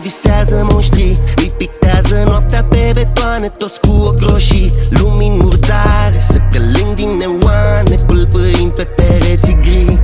visează monștri, îi pictează noaptea pe betoane, toți cu ochi roșii, lumini murdare se preling din neoane, pâlpâind pe pereții gri.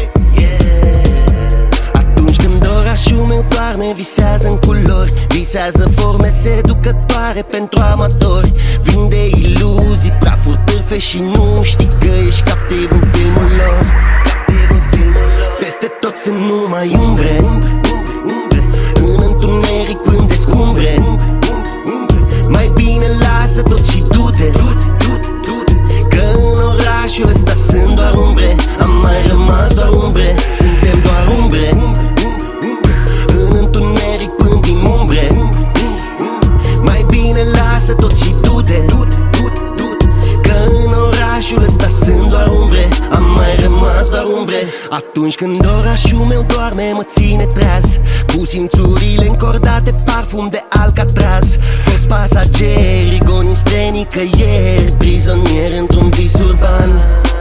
Atunci când orașul meu doarme, visează în culori, visează forme seducătoare pentru amatori. Vin de iluzii, prafuri târfe și nu știi că ești captiv în filmul lor. Peste tot sunt numai umbre, în întuneric până de scumbre. Mai bine lasă tot și du-te, că în orașul ăsta sunt doar umbre. Am mai rămas doar umbre, suntem doar umbre, în întuneric până din umbre. Mai bine lasă tot și du-te, că în orașul ăsta sunt doar umbre. Am mai rămas doar umbre. Atunci când orașul meu doarme, mă ține treaz, cu simțurile încordate, parfum de Alcatraz. Toți pasagerii gonind spre nicăieri, prizonieri într-un vis urban.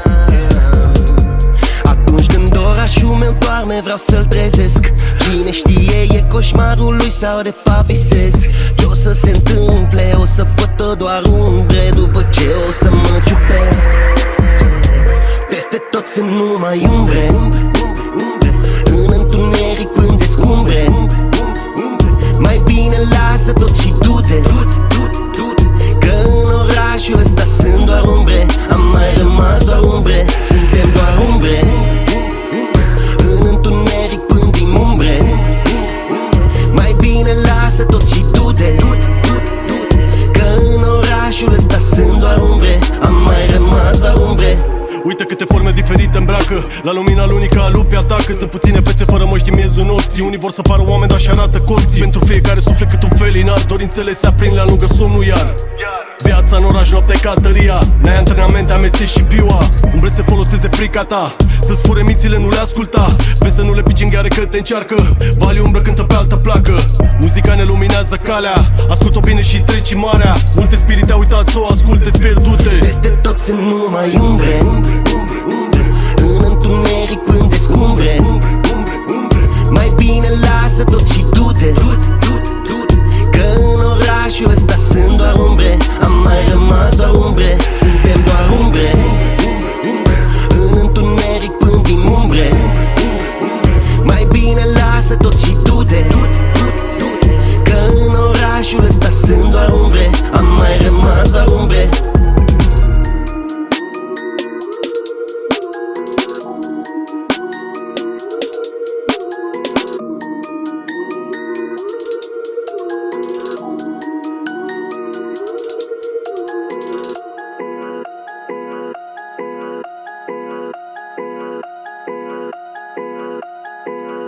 Atunci când orașul meu doarme, vreau să-l trezesc. Cine știe, e coșmarul lui sau de fapt visez. Ce o să se întâmple, o să văd tot doar umbre, după ce o să mă ciupesc. Peste tot sunt numai umbre, în întuneric până de scumbre. Mai bine lasă tot și du-te, că în orașul ăsta sunt doar umbre. Am mai rămas doar umbre, suntem doar umbre, în întuneric până din umbre. Mai bine lasă tot și du-te, că în orașul ăsta sunt doar umbre. Am mai rămas doar umbre. Uită câte forme diferite îmbracă, la lumina lunii ca lupi atacă. Sunt puține fețe fără măști în miezul nopții, unii vor să pară oameni, dar și arată colții. Pentru fiecare suflet cât un felinar, dorințele se aprind la lungă somnul iar. Viața în oraș, noaptea ca tăria, n-ai antrenamente, amețești și piua. Umbre să foloseze frica ta, să-ți fure mințile, nu le asculta. Vezi să nu le pici în gheare că te încearcă, vali umbră cântă pe altă placă. Muzica ne luminează calea, ascult-o bine și treci marea. Multe spirite au uitat să o asculte-s pierdute. Peste tot sunt numai umbre, în întuneric până de scumbre. Mai bine lasă tot și du-te,